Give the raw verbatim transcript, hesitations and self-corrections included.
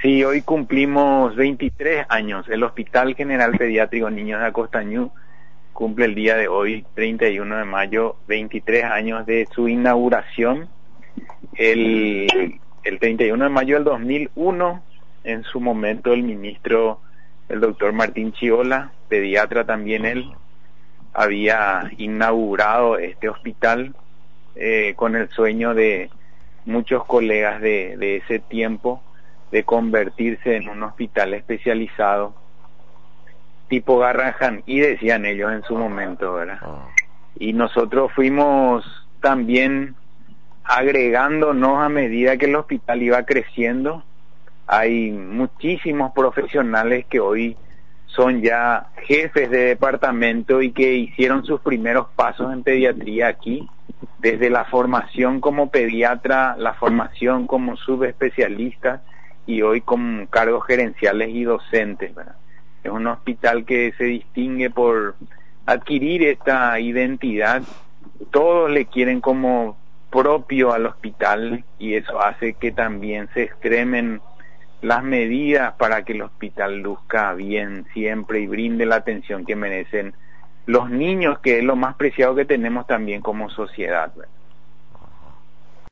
Sí, hoy cumplimos veintitrés años. El Hospital General Pediátrico Niños de Acostañú cumple el día de hoy, treinta y uno de mayo, veintitrés años de su inauguración. El, el treinta y uno de mayo del dos mil uno, en su momento el ministro, el doctor Martín Chiola, pediatra también él, había inaugurado este hospital eh, con el sueño de muchos colegas de, de ese tiempo de convertirse en un hospital especializado tipo Garrahan, y decían ellos en su momento, ¿verdad? Y nosotros fuimos también agregándonos a medida que el hospital iba creciendo. Hay muchísimos profesionales que hoy son ya jefes de departamento y que hicieron sus primeros pasos en pediatría aquí, desde la formación como pediatra, la formación como subespecialista y hoy con cargos gerenciales y docentes, ¿verdad? Es un hospital que se distingue por adquirir esta identidad. Todos le quieren como propio al hospital y eso hace que también se extremen las medidas para que el hospital luzca bien siempre y brinde la atención que merecen los niños, que es lo más preciado que tenemos también como sociedad, ¿verdad?